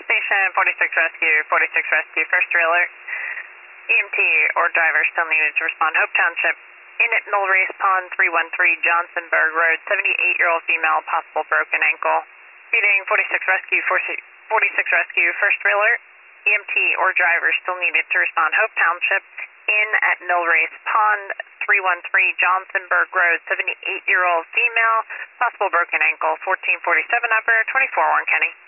Station 46 Rescue, first alert. EMT or driver still needed to respond. Hope Township, in at Millrace Pond, 313 Johnsonburg Road, 78-year-old female, possible broken ankle. Feeding 46 Rescue, first alert. EMT or driver still needed to respond. Hope Township, in at Millrace Pond, 313 Johnsonburg Road, 78-year-old female, possible broken ankle, 1447 upper, 24 Warren County.